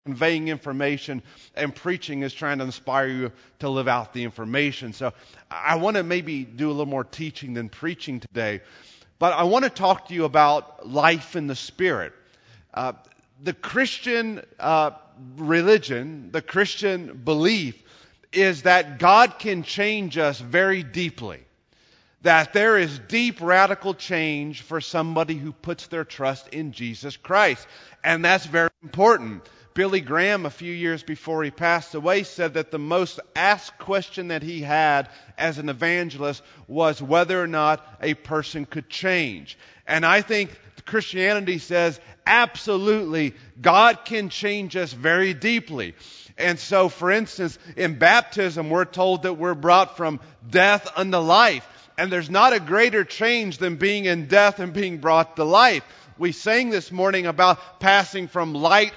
conveying information, and preaching is trying to inspire you to live out the information. So I want to maybe do a little more teaching than preaching today. But I want to talk to you about life in the Spirit. The Christian religion, the Christian belief is that God can change us very deeply. That there is deep radical change for somebody who puts their trust in Jesus Christ. And that's very important. Billy Graham, a few years before he passed away, said that the most asked question that he had as an evangelist was whether or not a person could change. And I think Christianity says, absolutely, God can change us very deeply. And so, for instance, in baptism, we're told that we're brought from death unto life. And there's not a greater change than being in death and being brought to life. We sang this morning about passing from light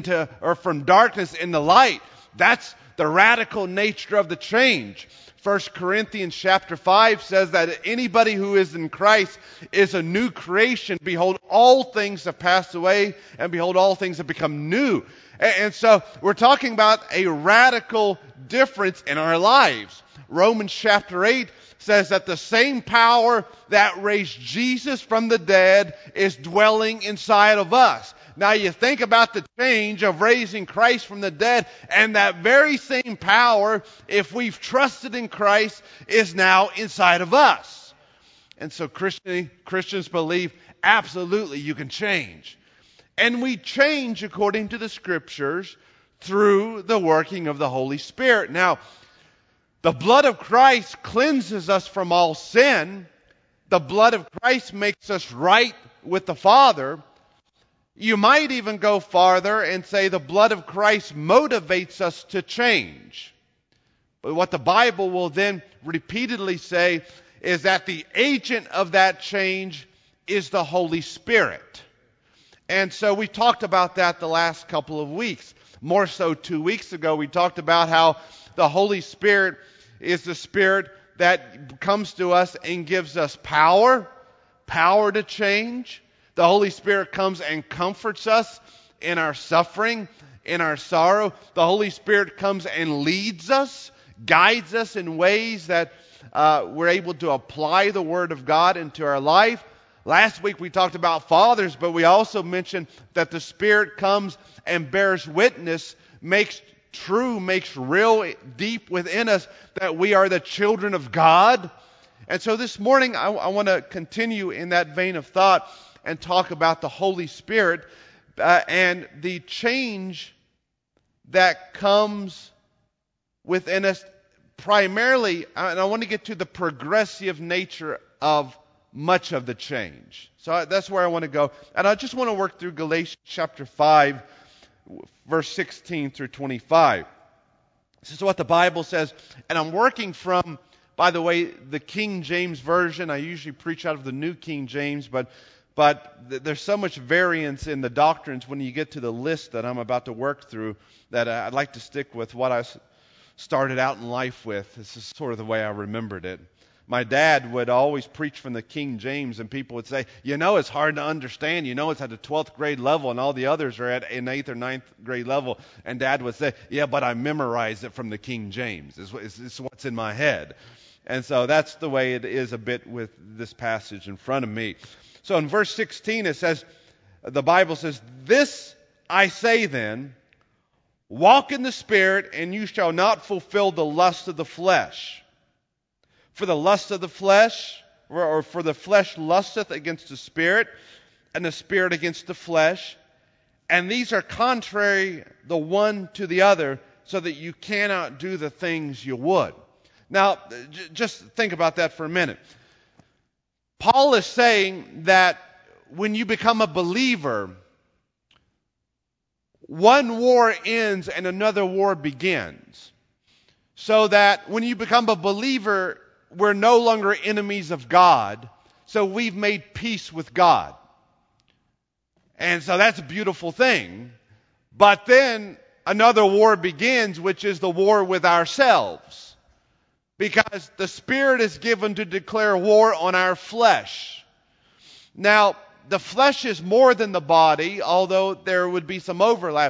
from darkness into light. That's the radical nature of the change. 1 Corinthians chapter 5 says that anybody who is in Christ is a new creation. Behold, all things have passed away, and behold, all things have become new. And so we're talking about a radical difference in our lives. Romans chapter 8 says that the same power that raised Jesus from the dead is dwelling inside of us. Now you think about the change of raising Christ from the dead, and that very same power, if we've trusted in Christ, is now inside of us. And so Christians believe absolutely you can change. And we change according to the Scriptures through the working of the Holy Spirit. Now, the blood of Christ cleanses us from all sin. The blood of Christ makes us right with the Father. You might even go farther and say the blood of Christ motivates us to change. But what the Bible will then repeatedly say is that the agent of that change is the Holy Spirit. And so we talked about that the last couple of weeks. More so 2 weeks ago, we talked about how the Holy Spirit is the Spirit that comes to us and gives us power to change. The Holy Spirit comes and comforts us in our suffering, in our sorrow. The Holy Spirit comes and leads us, guides us in ways that we're able to apply the Word of God into our life. Last week we talked about fathers, but we also mentioned that the Spirit comes and bears witness, makes real deep within us that we are the children of God. And so this morning I want to continue in that vein of thought and talk about the Holy Spirit and the change that comes within us primarily, and I want to get to the progressive nature of much of the change. So that's where I want to go. And I just want to work through Galatians chapter 5, verse 16 through 25. This is what the Bible says. And I'm working from, by the way, the King James Version. I usually preach out of the New King James, but there's so much variance in the doctrines when you get to the list that I'm about to work through that I'd like to stick with what I started out in life with. This is sort of the way I remembered it. My dad would always preach from the King James, and people would say, it's hard to understand. It's at the 12th grade level, and all the others are at an 8th or 9th grade level. And Dad would say, but I memorized it from the King James. It's what's in my head. And so that's the way it is a bit with this passage in front of me. So in verse 16 it says, the Bible says, "This I say then, walk in the Spirit, and you shall not fulfill the lust of the flesh. For the lust of the flesh, or for the flesh lusteth against the Spirit, and the Spirit against the flesh. And these are contrary the one to the other, so that you cannot do the things you would." Now, just think about that for a minute. Paul is saying that when you become a believer, one war ends and another war begins. So that when you become a believer, we're no longer enemies of God. So we've made peace with God. And so that's a beautiful thing. But then another war begins, which is the war with ourselves. Because the Spirit is given to declare war on our flesh. Now, the flesh is more than the body, although there would be some overlap.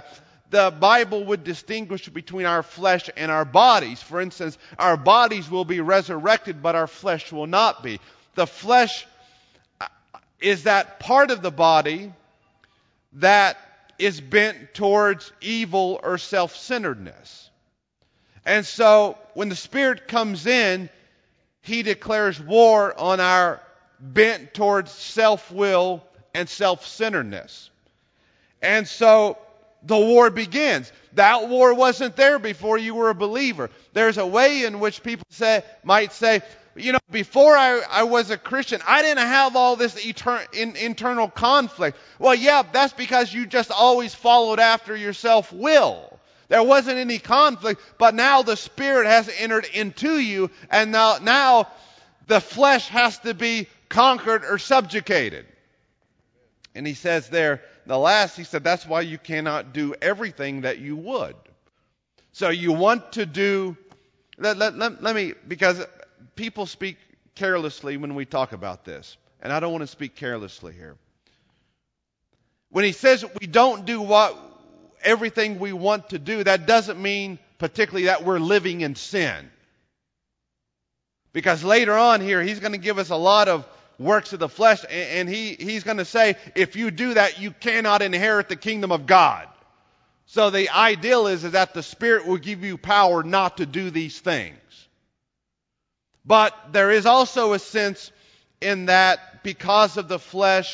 the Bible would distinguish between our flesh and our bodies. For instance, our bodies will be resurrected, but our flesh will not be. The flesh is that part of the body that is bent towards evil or self-centeredness. And so when the Spirit comes in, He declares war on our bent towards self-will and self-centeredness. And so the war begins. That war wasn't there before you were a believer. There's a way in which people might say, before I was a Christian, I didn't have all this internal conflict. Well, yeah, that's because you just always followed after your self-will. There wasn't any conflict, but now the Spirit has entered into you, and now the flesh has to be conquered or subjugated. And he says there, he said, that's why you cannot do everything that you would. So you want to do, let me, because people speak carelessly when we talk about this, and I don't want to speak carelessly here. When he says we don't do everything we want to do, that doesn't mean particularly that we're living in sin. Because later on here, he's going to give us a lot of works of the flesh, and he's going to say, if you do that, you cannot inherit the kingdom of God. So the ideal is that the Spirit will give you power not to do these things. But there is also a sense in that because of the flesh,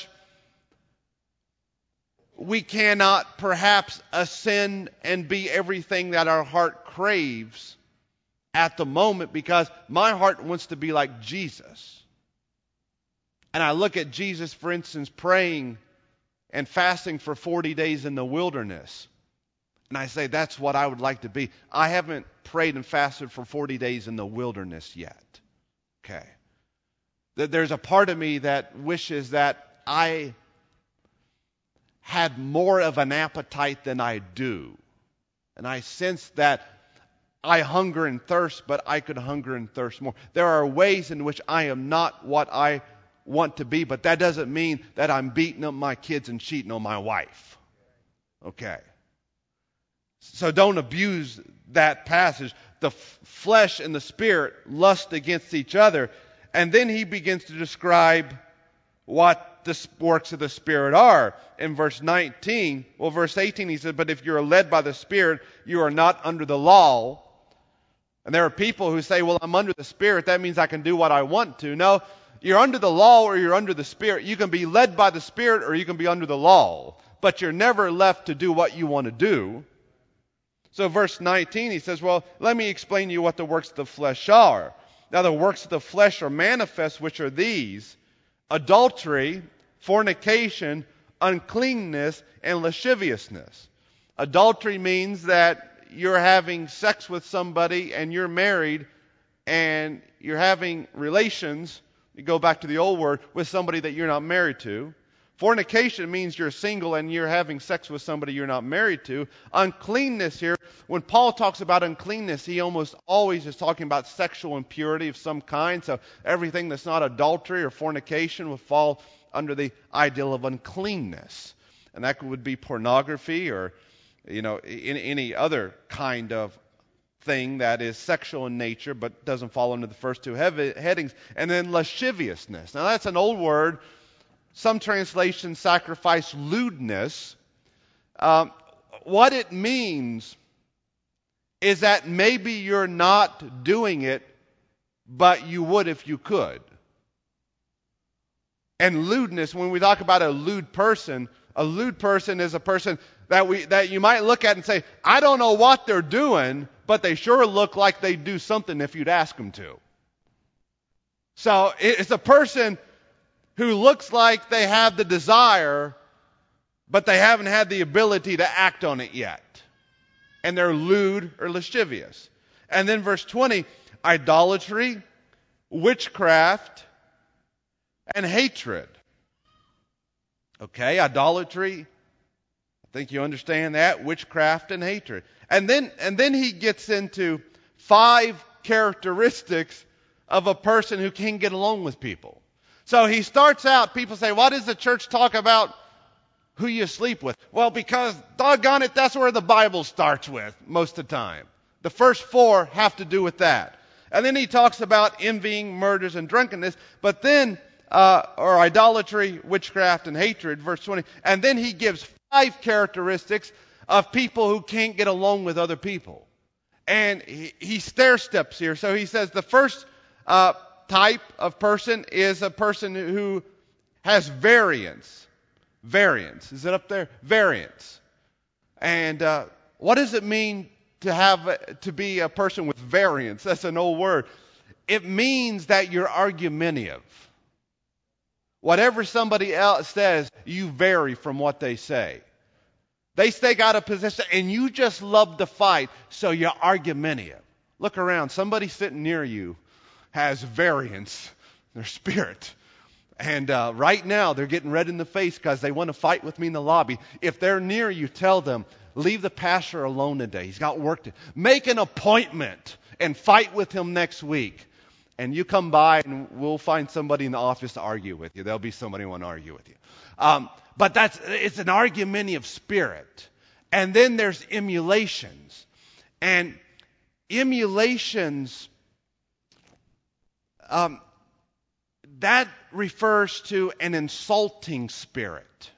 we cannot perhaps ascend and be everything that our heart craves at the moment, because my heart wants to be like Jesus. And I look at Jesus, for instance, praying and fasting for 40 days in the wilderness. And I say, that's what I would like to be. I haven't prayed and fasted for 40 days in the wilderness yet. Okay. There's a part of me that wishes that I had more of an appetite than I do. And I sense that I hunger and thirst, but I could hunger and thirst more. There are ways in which I am not what I want to be, but that doesn't mean that I'm beating up my kids and cheating on my wife. Okay. So don't abuse that passage. The flesh and the Spirit lust against each other. And then he begins to describe what the works of the Spirit are. In verse 18, he said, but if you're led by the Spirit, you are not under the law. And there are people who say, well, I'm under the Spirit. That means I can do what I want to. No, you're under the law or you're under the Spirit. You can be led by the Spirit or you can be under the law. But you're never left to do what you want to do. So verse 19, he says, well, let me explain to you what the works of the flesh are. Now the works of the flesh are manifest, which are these: adultery, fornication, uncleanness, and lasciviousness. Adultery means that you're having sex with somebody and you're married and you're having relations, you go back to the old word, with somebody that you're not married to. Fornication means you're single and you're having sex with somebody you're not married to. Uncleanness here, when Paul talks about uncleanness, he almost always is talking about sexual impurity of some kind. So everything that's not adultery or fornication would fall under the ideal of uncleanness. And that would be pornography or, any other kind of thing that is sexual in nature but doesn't fall under the first two headings. And then lasciviousness. Now that's an old word. Some translations sacrifice lewdness. What it means is that maybe you're not doing it, but you would if you could. And lewdness, when we talk about a lewd person is a person that you might look at and say, I don't know what they're doing, but they sure look like they do something if you'd ask them to. So it's a person who looks like they have the desire, but they haven't had the ability to act on it yet. And they're lewd or lascivious. And then verse 20, idolatry, witchcraft, and hatred. Okay, idolatry, I think you understand that, witchcraft and hatred. And then he gets into 5 characteristics of a person who can get along with people. So he starts out, people say, why does the church talk about Who you sleep with? Well, because, doggone it, that's where the Bible starts with most of the time. The first 4 have to do with that. And then he talks about envying, murders, and drunkenness, but then, or idolatry, witchcraft, and hatred, verse 20. And then he gives 5 characteristics of people who can't get along with other people. And he stair steps here. So he says the first type of person is a person who has variance. Variance. Is it up there? Variance. And what does it mean to be a person with variance? That's an old word. It means that you're argumentative. Whatever somebody else says, you vary from what they say. They stake out a position and you just love to fight, so you're argumentative. Look around. Somebody sitting near you has variance in their spirit. And right now, they're getting red in the face because they want to fight with me in the lobby. If they're near you, tell them, leave the pastor alone today. He's got work to do. Make an appointment and fight with him next week. And you come by and we'll find somebody in the office to argue with you. There'll be somebody who want to argue with you. But it's an argumentative spirit. And then there's emulations. And emulations, that refers to an insulting spirit.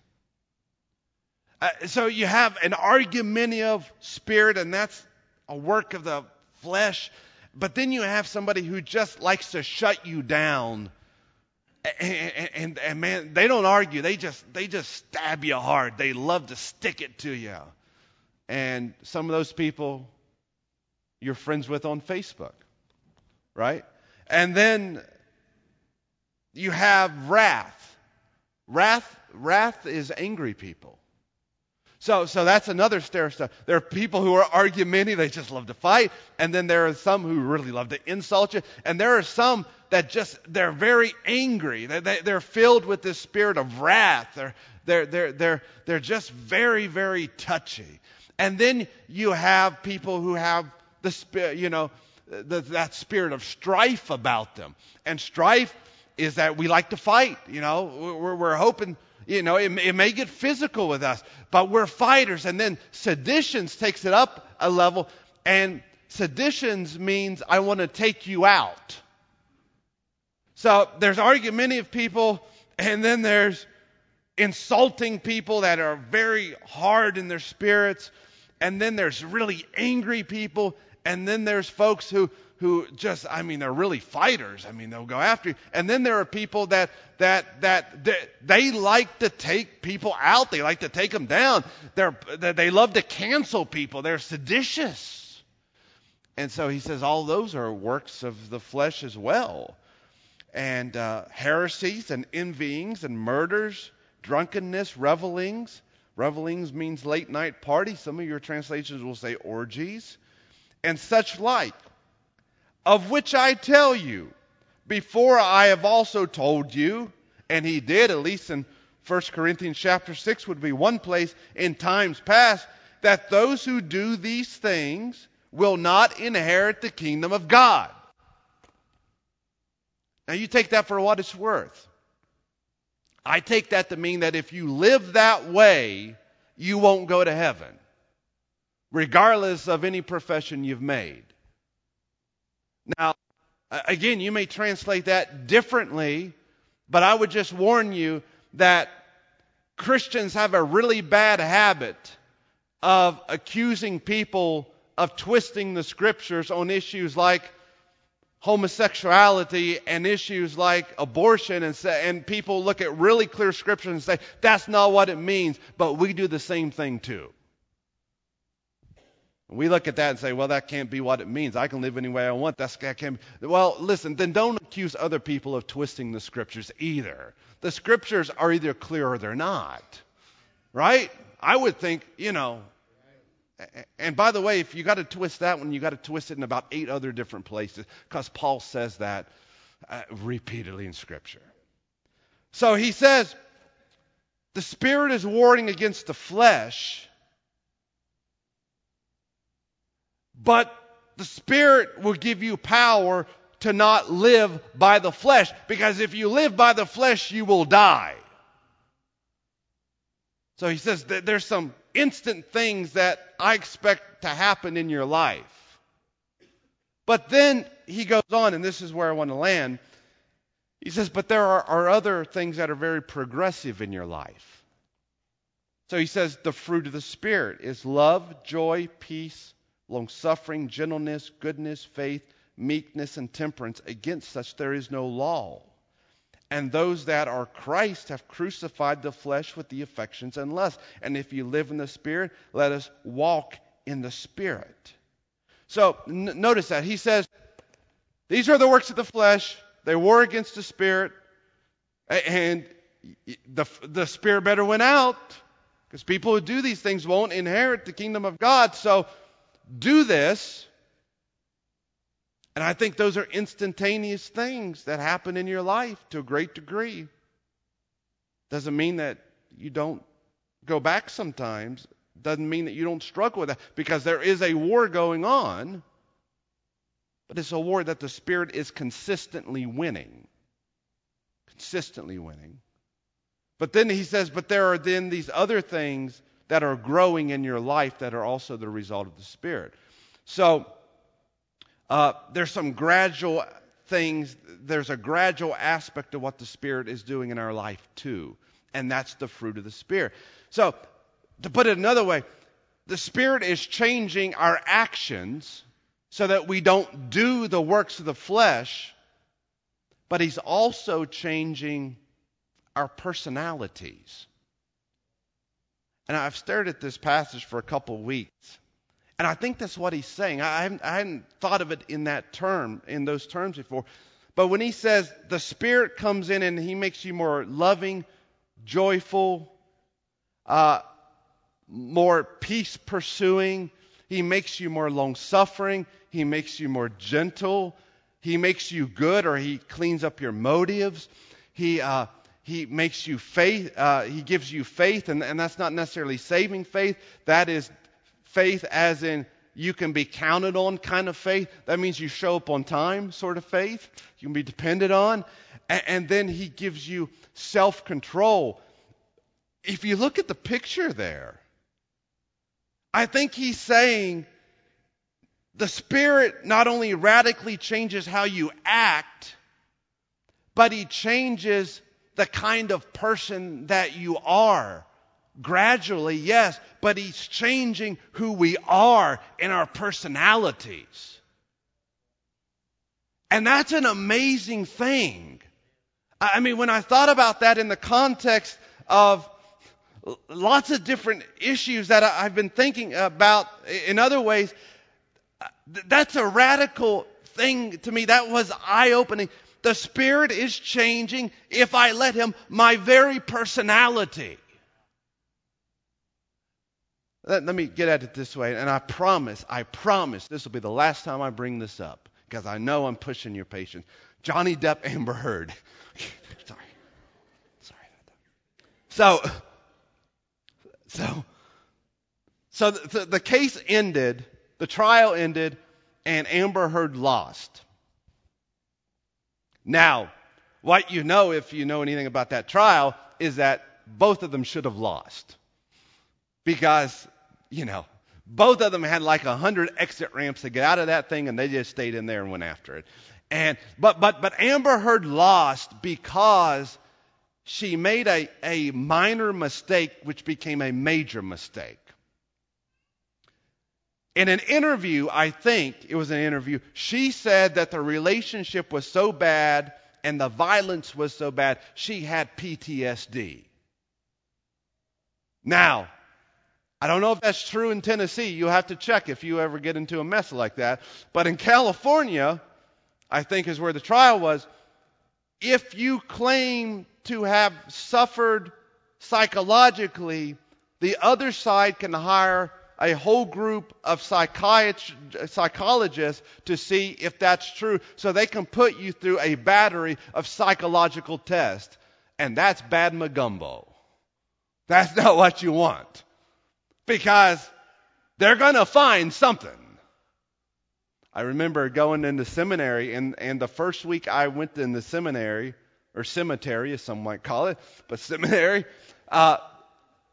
So you have an argumentative spirit, and that's a work of the flesh. But then you have somebody who just likes to shut you down. And man, they don't argue. They just stab you hard. They love to stick it to you. And some of those people you're friends with on Facebook, right? And then you have wrath. Wrath is angry people. So that's another stair step. There are people who are argumentative, they just love to fight. And then there are some who really love to insult you. And there are some that they're very angry. They're filled with this spirit of wrath. They're just very, very touchy. And then you have people who have the spirit, that spirit of strife about them. And strife is that we like to fight. We're hoping. It may get physical with us, but we're fighters. And then seditions takes it up a level. And seditions means I want to take you out. So there's argumentative people, and then there's insulting people that are very hard in their spirits. And then there's really angry people. And then there's folks who just, they're really fighters. They'll go after you. And then there are people that they like to take people out. They like to take them down. They love to cancel people. They're seditious. And so he says all those are works of the flesh as well. And heresies and envyings and murders, drunkenness, revelings. Revelings means late night parties. Some of your translations will say orgies. And such like, of which I tell you, before I have also told you, and he did, at least in 1 Corinthians chapter 6 would be one place in times past, that those who do these things will not inherit the kingdom of God. Now you take that for what it's worth. I take that to mean that if you live that way, you won't go to heaven, regardless of any profession you've made. Now, again, you may translate that differently, but I would just warn you that Christians have a really bad habit of accusing people of twisting the scriptures on issues like homosexuality and issues like abortion, and people look at really clear scriptures and say, that's not what it means, but we do the same thing too. We look at that and say, well, that can't be what it means. I can live any way I want. That can't be. Well, listen, then don't accuse other people of twisting the scriptures either. The scriptures are either clear or they're not. Right? I would think, and by the way, if you got to twist that one, you got to twist it in about 8 other different places, because Paul says that repeatedly in Scripture. So he says, the Spirit is warring against the flesh, but the Spirit will give you power to not live by the flesh, because if you live by the flesh, you will die. So he says that there's some instant things that I expect to happen in your life. But then he goes on, and this is where I want to land. He says, but there are other things that are very progressive in your life. So he says the fruit of the Spirit is love, joy, peace, long-suffering, gentleness, goodness, faith, meekness, and temperance. Against such there is no law. And those that are Christ have crucified the flesh with the affections and lusts. And if you live in the Spirit, let us walk in the Spirit. So notice that. He says, these are the works of the flesh. They war against the Spirit. And the Spirit better win out. Because people who do these things won't inherit the kingdom of God. So do this. And I think those are instantaneous things that happen in your life to a great degree. Doesn't mean that you don't go back sometimes. Doesn't mean that you don't struggle with that. Because there is a war going on. But it's a war that the Spirit is consistently winning. Consistently winning. But then he says, but there are then these other things that are growing in your life that are also the result of the Spirit. So there's some gradual things. There's a gradual aspect of what the Spirit is doing in our life too. And that's the fruit of the Spirit. So to put it another way, the Spirit is changing our actions so that we don't do the works of the flesh, but He's also changing our personalities. And I've stared at this passage for a couple of weeks, and I think that's what he's saying. I hadn't thought of it in those terms before. But when he says the Spirit comes in and He makes you more loving, joyful, more peace-pursuing, He makes you more long-suffering, He makes you more gentle, He makes you good, or He cleans up your motives, He makes you faith. He gives you faith, and that's not necessarily saving faith. That is faith as in you can be counted on kind of faith. That means you show up on time sort of faith. You can be depended on. And then He gives you self-control. If you look at the picture there, I think he's saying the Spirit not only radically changes how you act, but He changes the kind of person that you are. Gradually, yes, but He's changing who we are in our personalities. And that's an amazing thing. I mean, when I thought about that in the context of lots of different issues that I've been thinking about in other ways, that's a radical thing to me. That was eye-opening. The Spirit is changing, if I let Him, my very personality. Let me get at it this way, and I promise, this will be the last time I bring this up, because I know I'm pushing your patience. Johnny Depp, Amber Heard. Sorry about that. So the case ended, the trial ended, and Amber Heard lost. Now, what you know, if you know anything about that trial, is that both of them should have lost. Because, both of them had like 100 exit ramps to get out of that thing, and they just stayed in there and went after it. But Amber Heard lost because she made a minor mistake which became a major mistake. In an interview, I think it was an interview, she said that the relationship was so bad and the violence was so bad, she had PTSD. Now, I don't know if that's true in Tennessee. You'll have to check if you ever get into a mess like that. But in California, I think is where the trial was, if you claim to have suffered psychologically, the other side can hire a whole group of psychologists to see if that's true, so they can put you through a battery of psychological tests. And that's bad magumbo. That's not what you want. Because they're going to find something. I remember going into seminary, and the first week I went in the seminary, or cemetery as some might call it, but seminary,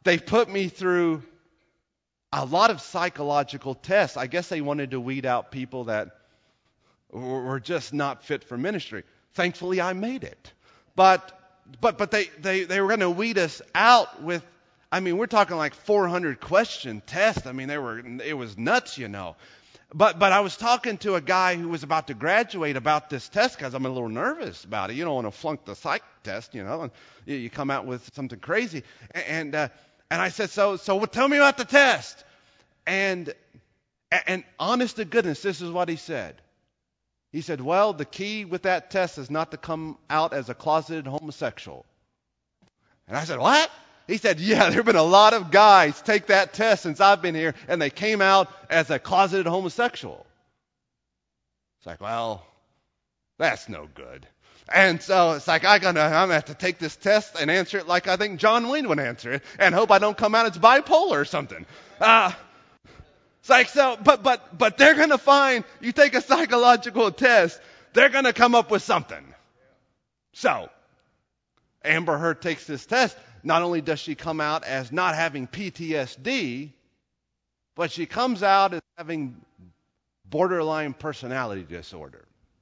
they put me through a lot of psychological tests. I guess they wanted to weed out people that were just not fit for ministry. Thankfully, I made it. But they were going to weed us out with, I mean, we're talking like 400 question test. I mean, it was nuts, you know. But I was talking to a guy who was about to graduate about this test because I'm a little nervous about it. You don't want to flunk the psych test, you know, and you come out with something crazy. And I said, so tell me about the test. And honest to goodness, this is what he said. He said, well, the key with that test is not to come out as a closeted homosexual. And I said, what? He said, yeah, there have been a lot of guys take that test since I've been here, and they came out as a closeted homosexual. It's like, well, that's no good. And so it's like, I'm going to have to take this test and answer it like I think John Wayne would answer it, and hope I don't come out as bipolar or something. It's like, so, but they're going to find, you take a psychological test, they're going to come up with something. So, Amber Heard takes this test. Not only does she come out as not having PTSD, but she comes out as having borderline personality disorder.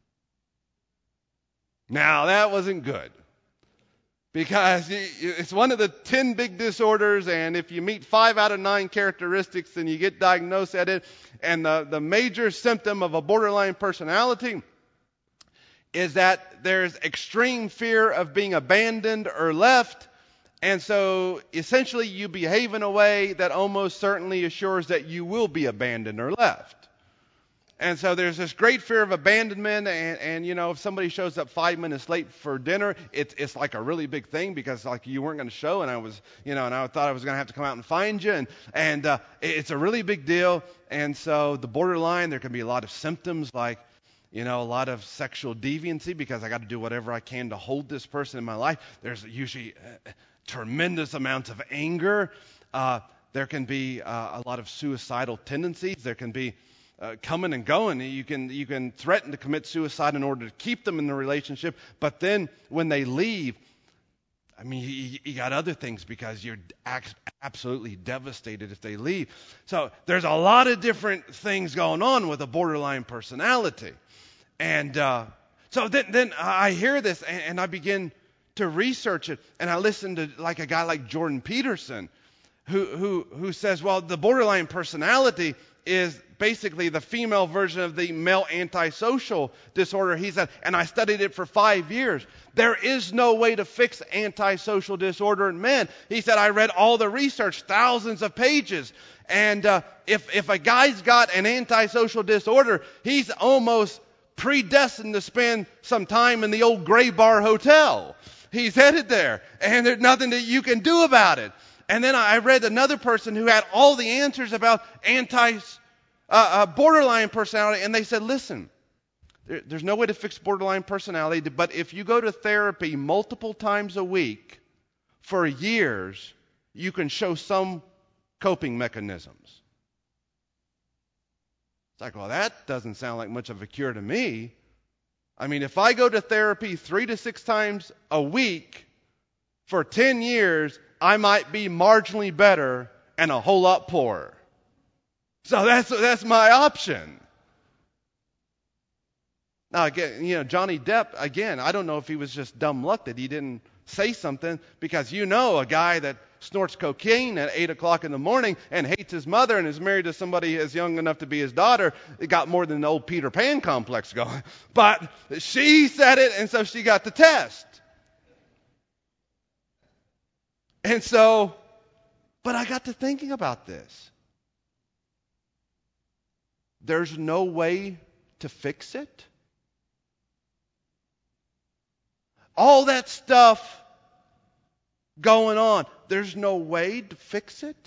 Now, that wasn't good. Because it's one of the 10 big disorders, and if you meet 5 out of 9 characteristics, then you get diagnosed at it. And the major symptom of a borderline personality is that there's extreme fear of being abandoned or left. And so essentially you behave in a way that almost certainly assures that you will be abandoned or left. And so there's this great fear of abandonment, and you know, if somebody shows up 5 minutes late for dinner, it's like a really big thing because like you weren't going to show, and I was, you know, and I thought I was going to have to come out and find you, and it's a really big deal. And so the borderline, there can be a lot of symptoms like, you know, a lot of sexual deviancy because I got to do whatever I can to hold this person in my life. There's usually tremendous amounts of anger. There can be a lot of suicidal tendencies. There can be coming and going. You can threaten to commit suicide in order to keep them in the relationship, but then when they leave, I mean, you got other things because you're absolutely devastated if they leave. So there's a lot of different things going on with a borderline personality. And so then I hear this and I begin to research it, and I listen to like a guy like Jordan Peterson who says, well, the borderline personality is basically the female version of the male antisocial disorder. He said, and I studied it for 5 years. There is no way to fix antisocial disorder in men. He said, I read all the research, thousands of pages. And if a guy's got an antisocial disorder, he's almost predestined to spend some time in the old Gray Bar Hotel. He's headed there, and there's nothing that you can do about it. And then I read another person who had all the answers about borderline personality, and they said, listen, there's no way to fix borderline personality, but if you go to therapy multiple times a week for years, you can show some coping mechanisms. It's like, well, that doesn't sound like much of a cure to me. I mean, if I go to therapy 3 to 6 times a week for 10 years, I might be marginally better and a whole lot poorer. So that's my option. Now again, you know, Johnny Depp, again, I don't know if he was just dumb luck that he didn't say something, because you know a guy that snorts cocaine at 8 o'clock in the morning and hates his mother and is married to somebody as young enough to be his daughter, it got more than the old Peter Pan complex going. But she said it, and so she got the test. And so, but I got to thinking about this. There's no way to fix it. All that stuff going on, there's no way to fix it.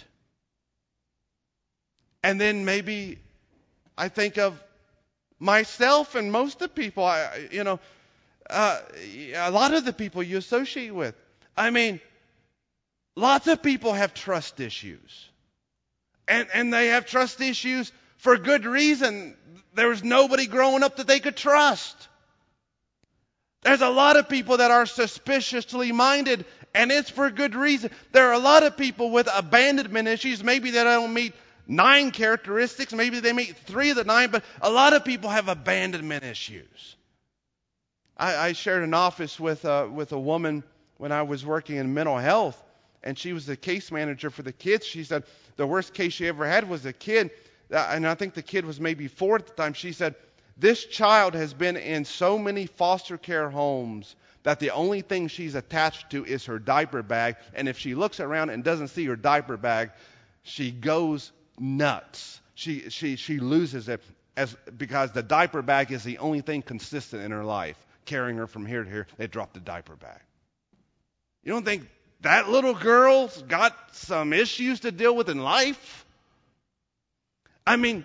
And then maybe I think of myself and most of the people, a lot of the people you associate with. I mean, lots of people have trust issues. And they have trust issues for good reason. There was nobody growing up that they could trust. There's a lot of people that are suspiciously minded, And it's for good reason. There are a lot of people with abandonment issues. Maybe they don't meet 9 characteristics. Maybe they meet 3 of the 9, but a lot of people have abandonment issues. I shared an office with a woman when I was working in mental health, and she was the case manager for the kids. She said the worst case she ever had was a kid, and I think the kid was maybe 4 at the time. She said, this child has been in so many foster care homes that the only thing she's attached to is her diaper bag, and if she looks around and doesn't see her diaper bag, she goes nuts. She loses it because the diaper bag is the only thing consistent in her life. Carrying her from here to here, they drop the diaper bag. You don't think that little girl's got some issues to deal with in life? I mean,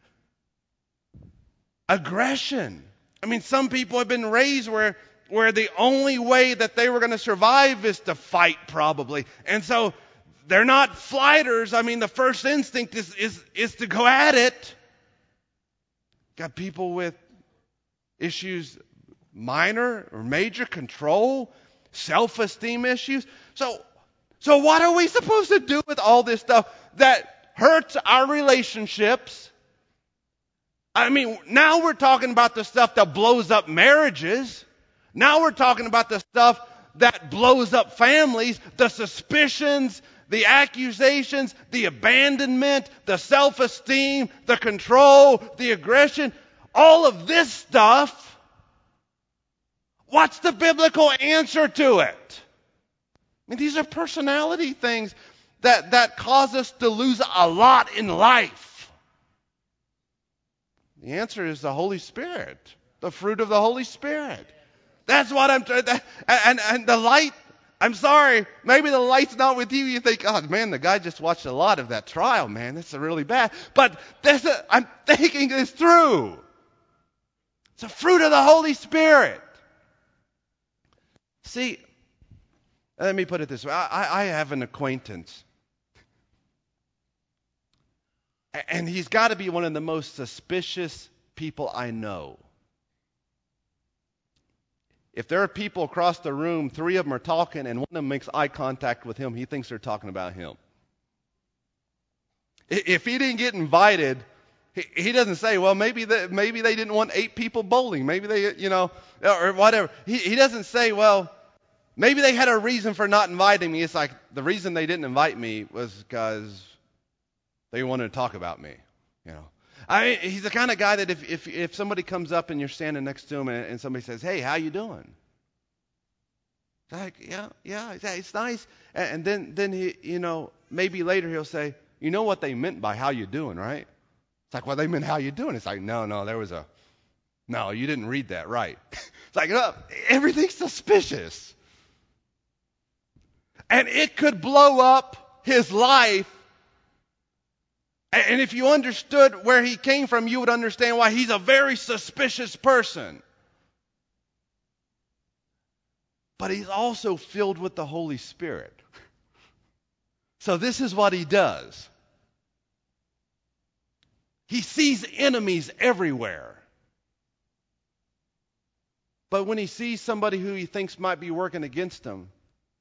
aggression. I mean, some people have been raised where the only way that they were going to survive is to fight, probably. And so they're not fighters. I mean, the first instinct is to go at it. Got people with issues, minor or major, control, self-esteem issues. So what are we supposed to do with all this stuff that hurts our relationships? I mean, now we're talking about the stuff that blows up marriages. Now we're talking about the stuff that blows up families, the suspicions, the accusations, the abandonment, the self-esteem, the control, the aggression, all of this stuff. What's the biblical answer to it? I mean, these are personality things that cause us to lose a lot in life. The answer is the Holy Spirit, the fruit of the Holy Spirit. That's what I'm trying to, and the light, I'm sorry, maybe the light's not with you. You think, oh man, the guy just watched a lot of that trial, man. That's really bad. But I'm thinking this through. It's a fruit of the Holy Spirit. See, let me put it this way. I have an acquaintance. And he's got to be one of the most suspicious people I know. If there are people across the room, 3 of them are talking, and one of them makes eye contact with him, he thinks they're talking about him. If he didn't get invited, he doesn't say, well, maybe they didn't want 8 people bowling. Maybe they, or whatever. He doesn't say, well, maybe they had a reason for not inviting me. It's like the reason they didn't invite me was because they wanted to talk about me. He's the kind of guy that if somebody comes up and you're standing next to him and somebody says, hey, how you doing? It's like, yeah, it's nice. And then he, maybe later he'll say, you know what they meant by how you doing, right? It's like, well, they meant how you doing. It's like, no, you didn't read that right. It's like, no, everything's suspicious. And it could blow up his life. And if you understood where he came from, you would understand why he's a very suspicious person. But he's also filled with the Holy Spirit. So this is what he does. He sees enemies everywhere. But when he sees somebody who he thinks might be working against him,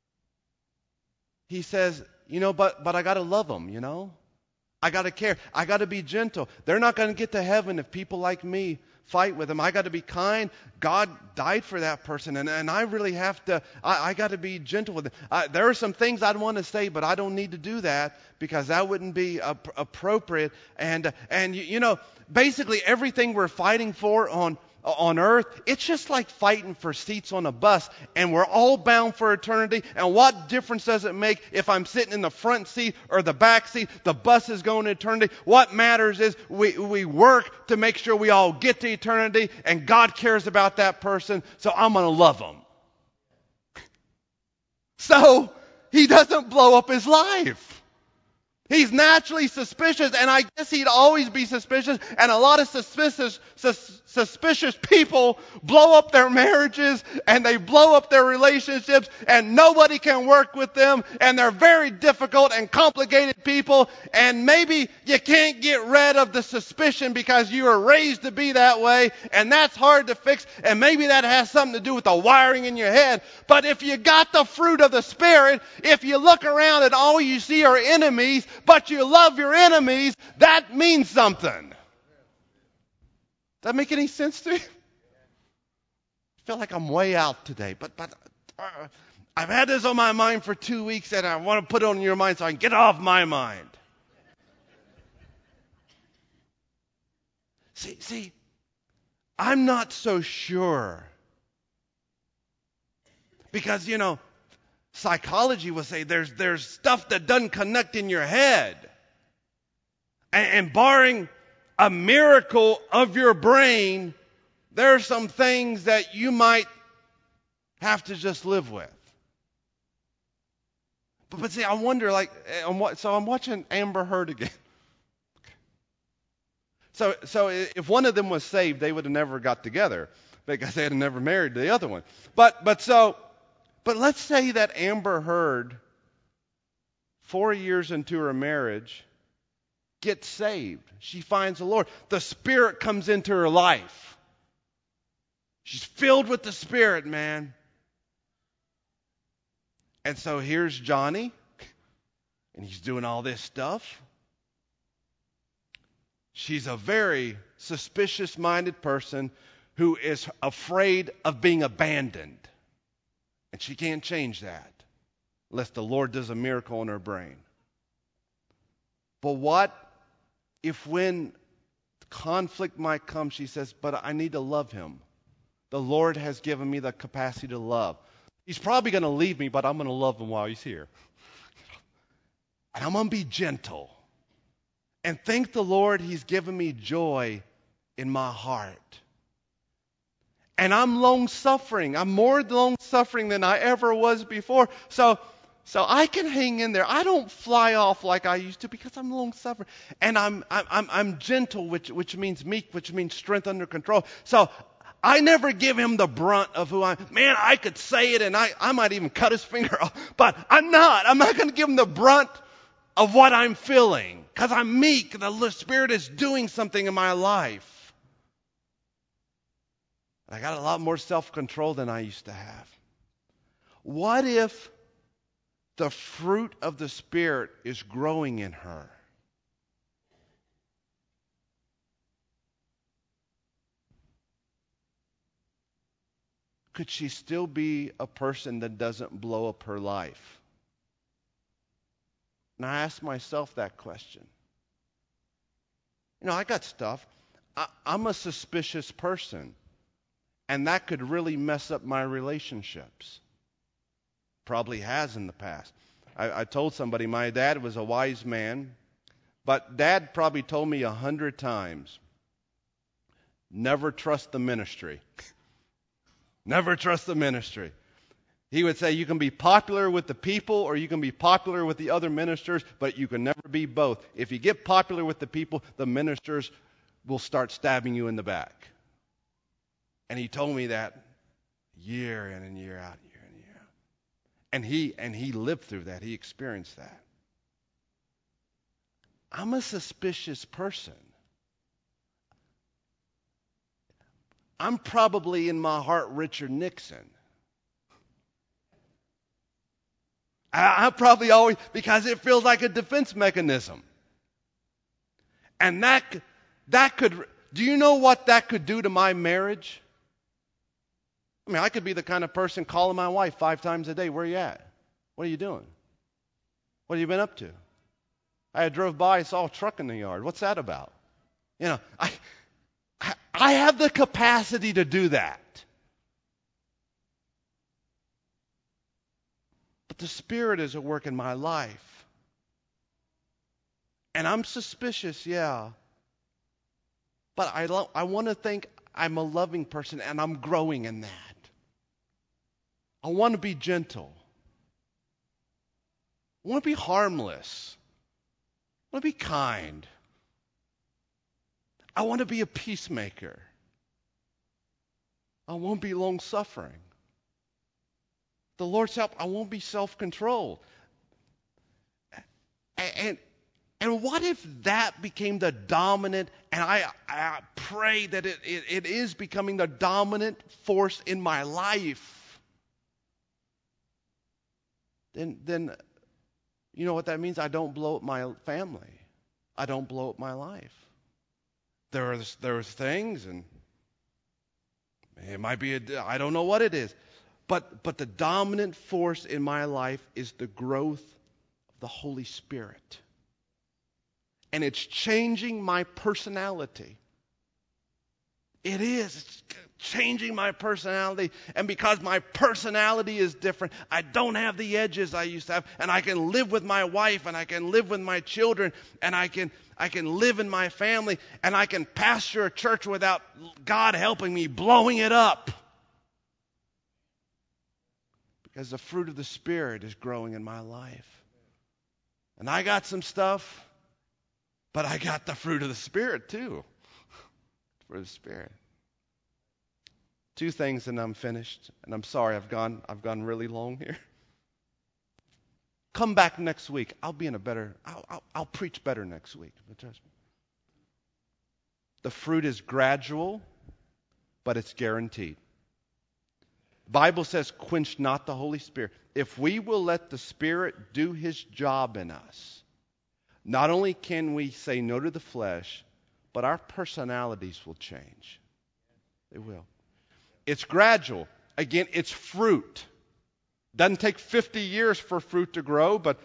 he says, but I got to love them, I got to care. I got to be gentle. They're not going to get to heaven if people like me fight with them. I got to be kind. God died for that person, and I really have to, I got to be gentle with them. There are some things I'd want to say, but I don't need to do that because that wouldn't be appropriate. And basically everything we're fighting for on earth, it's just like fighting for seats on a bus, and we're all bound for eternity. And what difference does it make if I'm sitting in the front seat or the back seat? The bus is going to eternity. What matters is we work to make sure we all get to eternity, and God cares about that person, so I'm going to love them. So he doesn't blow up his life. He's naturally suspicious, and I guess he'd always be suspicious. And a lot of suspicious people blow up their marriages, and they blow up their relationships, and nobody can work with them, and they're very difficult and complicated people. And maybe you can't get rid of the suspicion because you were raised to be that way, and that's hard to fix. And maybe that has something to do with the wiring in your head. But if you got the fruit of the Spirit, if you look around and all you see are enemies, but you love your enemies, that means something. Does that make any sense to you? I feel like I'm way out today, but I've had this on my mind for 2 weeks, and I want to put it on your mind so I can get it off my mind. See, I'm not so sure. Because, psychology will say there's stuff that doesn't connect in your head. And barring a miracle of your brain, there are some things that you might have to just live with. But see, I wonder, so I'm watching Amber Heard again. So if one of them was saved, they would have never got together because they had never married the other one. But let's say that Amber Heard, 4 years into her marriage, gets saved. She finds the Lord. The Spirit comes into her life. She's filled with the Spirit, man. And so here's Johnny, and he's doing all this stuff. She's a very suspicious-minded person who is afraid of being abandoned. And she can't change that unless the Lord does a miracle in her brain. But what if when conflict might come, she says, but I need to love him. The Lord has given me the capacity to love. He's probably going to leave me, but I'm going to love him while he's here. And I'm going to be gentle. And thank the Lord he's given me joy in my heart. And I'm long-suffering. I'm more long-suffering than I ever was before. So I can hang in there. I don't fly off like I used to because I'm long-suffering. And I'm gentle, which means meek, which means strength under control. So I never give him the brunt of who I am. Man, I could say it and I might even cut his finger off. But I'm not. I'm not going to give him the brunt of what I'm feeling because I'm meek. The Spirit is doing something in my life. I got a lot more self-control than I used to have. What if the fruit of the Spirit is growing in her? Could she still be a person that doesn't blow up her life? And I ask myself that question. I got stuff. I'm a suspicious person. And that could really mess up my relationships. Probably has in the past. I told somebody my dad was a wise man, but Dad probably told me 100 times, never trust the ministry. Never trust the ministry. He would say you can be popular with the people or you can be popular with the other ministers, but you can never be both. If you get popular with the people, the ministers will start stabbing you in the back. And he told me that year in and year out, year in and year out. And he lived through that. He experienced that. I'm a suspicious person. I'm probably in my heart Richard Nixon. I probably always, because it feels like a defense mechanism. And that could, do you know what that could do to my marriage? I could be the kind of person calling my wife 5 times a day. Where are you at? What are you doing? What have you been up to? I drove by, saw a truck in the yard. What's that about? I have the capacity to do that. But the Spirit is at work in my life. And I'm suspicious, yeah. But I want to think I'm a loving person and I'm growing in that. I want to be gentle. I want to be harmless. want to be kind. I want to be a peacemaker. I won't be long-suffering. The Lord's help, I won't be self-controlled. And what if that became the dominant, and I pray that it is becoming the dominant force in my life? Then you know what that means? I don't blow up my family. I don't blow up my life. There's things, and it might be I don't know what it is, but the dominant force in my life is the growth of the Holy Spirit. And it's changing my personality. It is. It's changing my personality. And because my personality is different, I don't have the edges I used to have. And I can live with my wife, and I can live with my children, and I can live in my family, and I can pastor a church without God helping me blowing it up. Because the fruit of the Spirit is growing in my life. And I got some stuff, but I got the fruit of the Spirit too. For the Spirit. Two things and I'm finished. And I'm sorry I've gone really long here. Come back next week. I'll be in a better, I'll preach better next week. Trust me. The fruit is gradual, but it's guaranteed. The Bible says, quench not the Holy Spirit. If we will let the Spirit do His job in us, not only can we say no to the flesh, but our personalities will change. They will. It's gradual. Again, it's fruit. Doesn't take 50 years for fruit to grow, but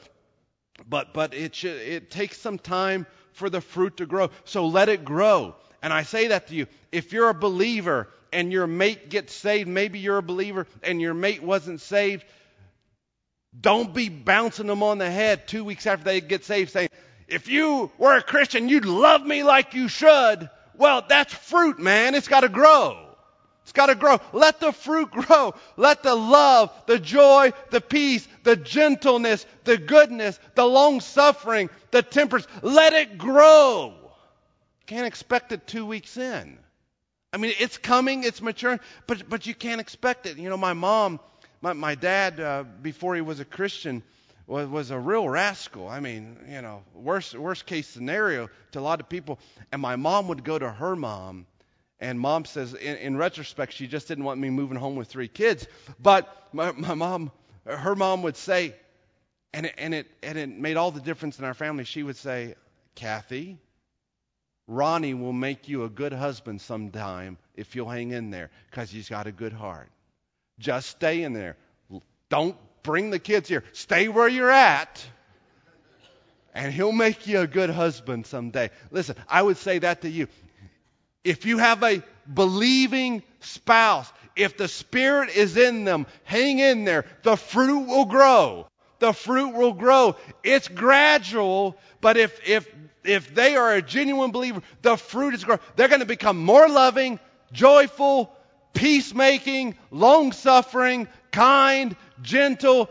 it takes some time for the fruit to grow. So let it grow. And I say that to you. If you're a believer and your mate gets saved, maybe you're a believer and your mate wasn't saved, don't be bouncing them on the head 2 weeks after they get saved saying, if you were a Christian, you'd love me like you should. Well, that's fruit, man. It's got to grow. It's got to grow. Let the fruit grow. Let the love, the joy, the peace, the gentleness, the goodness, the long-suffering, the temperance, let it grow. Can't expect it 2 weeks in. I mean, it's coming, it's maturing, but you can't expect it. You know, my dad, before he was a Christian, was a real rascal. I mean, you know, worst case scenario to a lot of people. And my mom would go to her mom, and Mom says, in retrospect, she just didn't want me moving home with 3 kids. But her mom would say, and it made all the difference in our family. She would say, Kathy, Ronnie will make you a good husband sometime if you'll hang in there, because he's got a good heart. Just stay in there. Don't bring the kids here. Stay where you're at, and he'll make you a good husband someday. Listen, I would say that to you. If you have a believing spouse, if the Spirit is in them, hang in there. The fruit will grow. The fruit will grow. It's gradual, but if they are a genuine believer, the fruit is growing. They're going to become more loving, joyful, peacemaking, long-suffering, kind, gentle,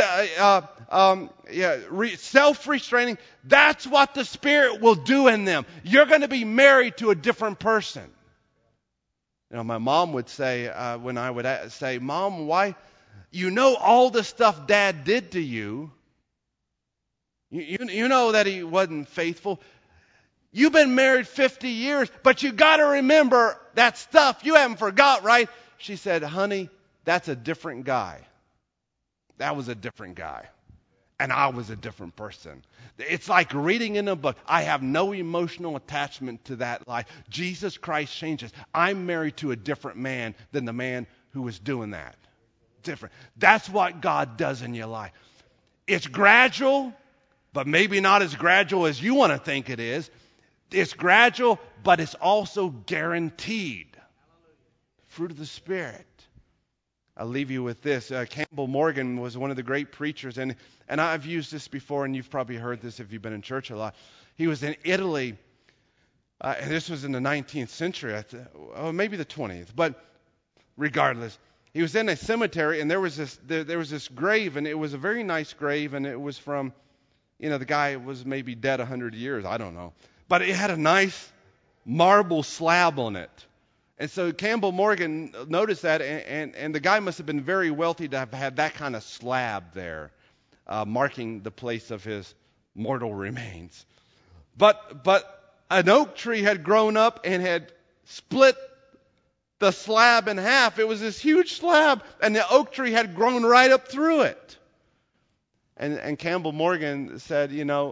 self-restraining. That's what the Spirit will do in them. You're going to be married to a different person. You know, my mom would say, when I would say, Mom, why? You know all the stuff Dad did to you. You know that he wasn't faithful. You've been married 50 years, but you got to remember that stuff. You haven't forgot, right? She said, honey, that's a different guy. That was a different guy. And I was a different person. It's like reading in a book. I have no emotional attachment to that life. Jesus Christ changes. I'm married to a different man than the man who was doing that. Different. That's what God does in your life. It's gradual, but maybe not as gradual as you want to think it is. It's gradual, but it's also guaranteed. Fruit of the Spirit. I'll leave you with this. Campbell Morgan was one of the great preachers, and I've used this before, and you've probably heard this if you've been in church a lot. He was in Italy, and this was in the 19th century, or maybe the 20th, but regardless. He was in a cemetery, and there was this grave, and it was a very nice grave, and it was from The guy was maybe dead 100 years. I don't know. But it had a nice marble slab on it. And so Campbell Morgan noticed that, and the guy must have been very wealthy to have had that kind of slab there, marking the place of his mortal remains. But an oak tree had grown up and had split the slab in half. It was this huge slab, and the oak tree had grown right up through it. And Campbell Morgan said,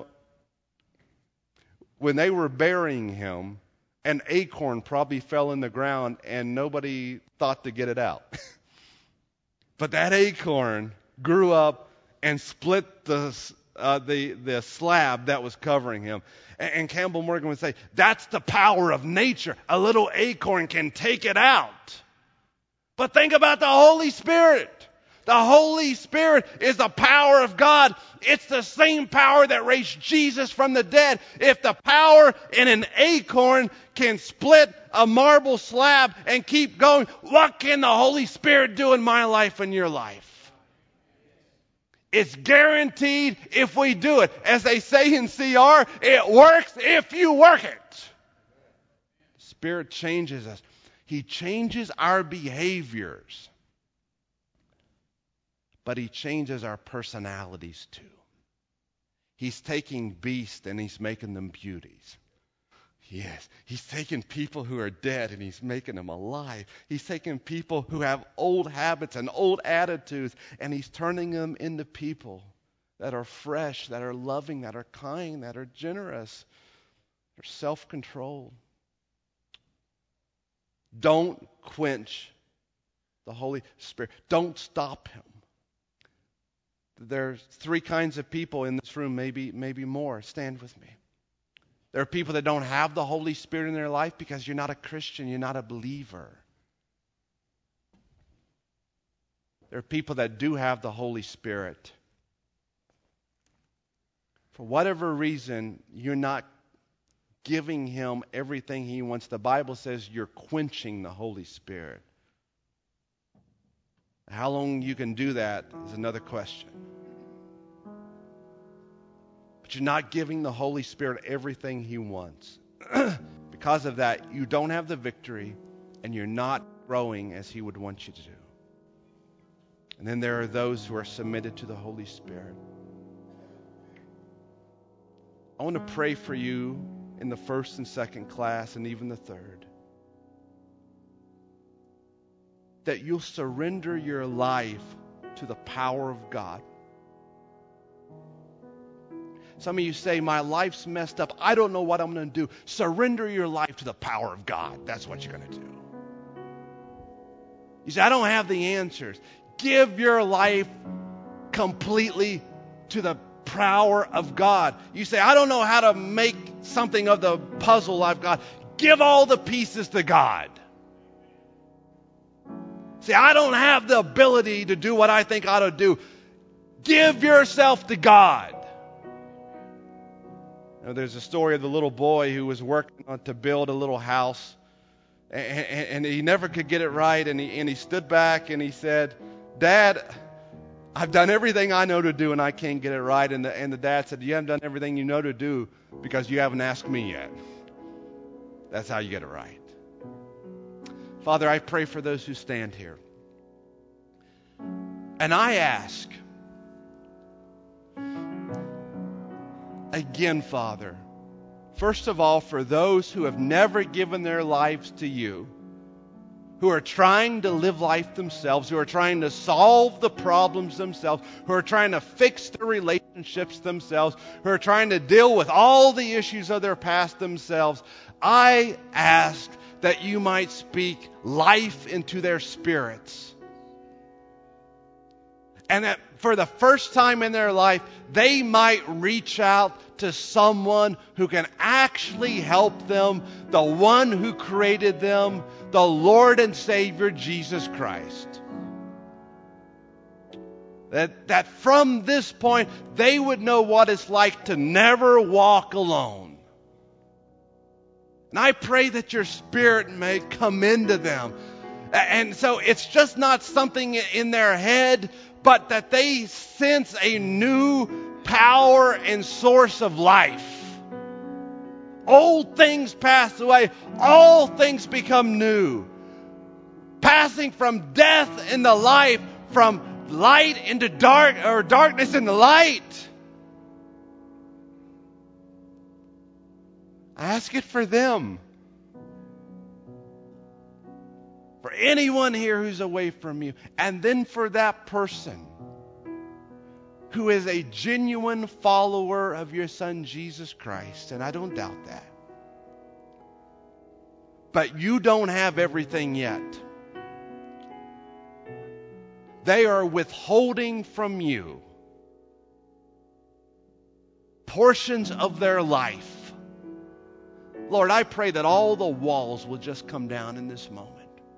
when they were burying him, an acorn probably fell in the ground and nobody thought to get it out. But that acorn grew up and split the slab that was covering him. And Campbell Morgan would say, that's the power of nature. A little acorn can take it out. But think about the Holy Spirit. The Holy Spirit is the power of God. It's the same power that raised Jesus from the dead. If the power in an acorn can split a marble slab and keep going, what can the Holy Spirit do in my life and your life? It's guaranteed if we do it. As they say in CR, it works if you work it. The Spirit changes us. He changes our behaviors. But He changes our personalities too. He's taking beasts and He's making them beauties. Yes, He's taking people who are dead and He's making them alive. He's taking people who have old habits and old attitudes and He's turning them into people that are fresh, that are loving, that are kind, that are generous, that are self-controlled. Don't quench the Holy Spirit. Don't stop Him. There's 3 kinds of people in this room, maybe more. Stand with me. There are people that don't have the Holy Spirit in their life because you're not a Christian, you're not a believer. There are people that do have the Holy Spirit. For whatever reason, you're not giving Him everything He wants. The Bible says you're quenching the Holy Spirit. How long you can do that is another question. But you're not giving the Holy Spirit everything He wants. Because of that, you don't have the victory and you're not growing as He would want you to do. And then there are those who are submitted to the Holy Spirit. I want to pray for you in the first and second class and even the third. That you'll surrender your life to the power of God. Some of you say, my life's messed up. I don't know what I'm going to do. Surrender your life to the power of God. That's what you're going to do. You say, I don't have the answers. Give your life completely to the power of God. You say, I don't know how to make something of the puzzle I've got. Give all the pieces to God. See, I don't have the ability to do what I think I ought to do. Give yourself to God. There's a story of the little boy who was working to build a little house. And he never could get it right. And he stood back and he said, Dad, I've done everything I know to do and I can't get it right. And the dad said, you haven't done everything you know to do because you haven't asked me yet. That's how you get it right. Father, I pray for those who stand here. And I ask, again, Father, first of all, for those who have never given their lives to you, who are trying to live life themselves, who are trying to solve the problems themselves, who are trying to fix their relationships themselves, who are trying to deal with all the issues of their past themselves, I ask that you might speak life into their spirits. And that for the first time in their life, they might reach out to someone who can actually help them, the one who created them, the Lord and Savior, Jesus Christ. That from this point, they would know what it's like to never walk alone. And I pray that your Spirit may come into them. And so it's just not something in their head, but that they sense a new power and source of life. Old things pass away. All things become new. Passing from death into life, from light into dark, or darkness into light. I ask it for them. For anyone here who's away from you. And then for that person who is a genuine follower of your Son, Jesus Christ. And I don't doubt that. But you don't have everything yet. They are withholding from you portions of their life. Lord, I pray that all the walls will just come down in this moment.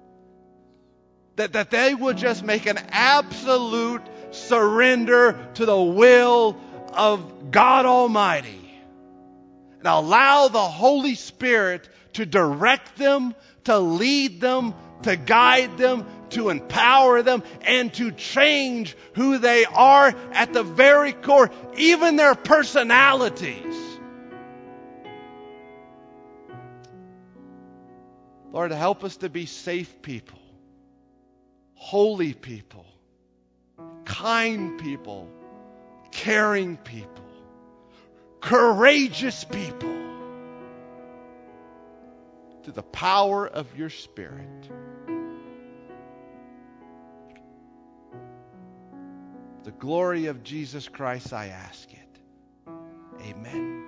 That they would just make an absolute surrender to the will of God Almighty. And allow the Holy Spirit to direct them, to lead them, to guide them, to empower them, and to change who they are at the very core, even their personalities. Lord, help us to be safe people, holy people, kind people, caring people, courageous people, through the power of your Spirit. The glory of Jesus Christ, I ask it. Amen.